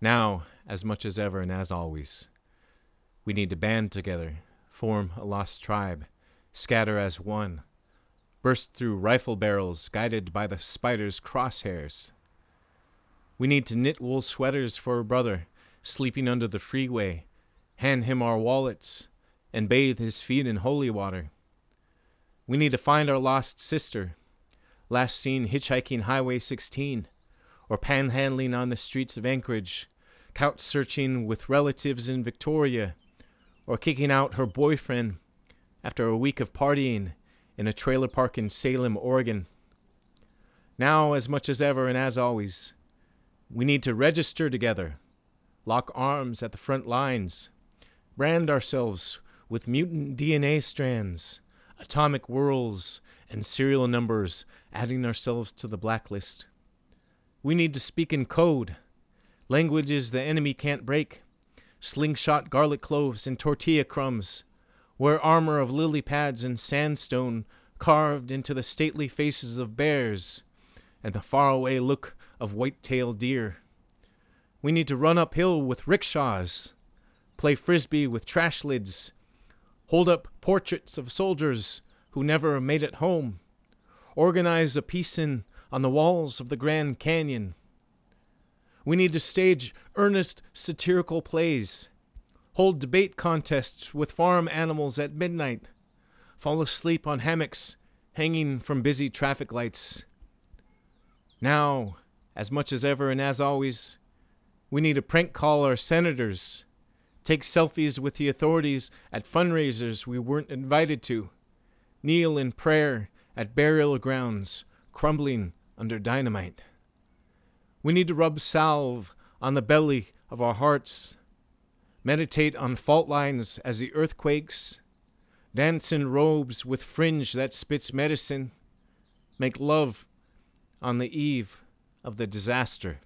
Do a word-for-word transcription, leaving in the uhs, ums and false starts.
Now, as much as ever and as always, we need to band together, form a lost tribe, scatter as one, burst through rifle barrels guided by the spider's crosshairs. We need to knit wool sweaters for a brother sleeping under the freeway, hand him our wallets, and bathe his feet in holy water. We need to find our lost sister, last seen hitchhiking Highway sixteen, or panhandling on the streets of Anchorage, couch searching with relatives in Victoria, or kicking out her boyfriend after a week of partying in a trailer park in Salem, Oregon. Now, as much as ever and as always, we need to register together, lock arms at the front lines, brand ourselves with mutant D N A strands, atomic whorls, and serial numbers, adding ourselves to the blacklist. We need to speak in code, languages the enemy can't break, slingshot garlic cloves and tortilla crumbs, wear armor of lily pads and sandstone carved into the stately faces of bears and the faraway look of white-tailed deer. We need to run uphill with rickshaws, play frisbee with trash lids, hold up portraits of soldiers who never made it home, organize a peace-in on the walls of the Grand Canyon. We need to stage earnest satirical plays, hold debate contests with farm animals at midnight, fall asleep on hammocks hanging from busy traffic lights. Now, as much as ever and as always, we need to prank call our senators, take selfies with the authorities at fundraisers we weren't invited to, kneel in prayer at burial grounds crumbling under dynamite. We need to rub salve on the belly of our hearts, meditate on fault lines as the earth quakes, dance in robes with fringe that spits medicine, make love on the eve of the disaster.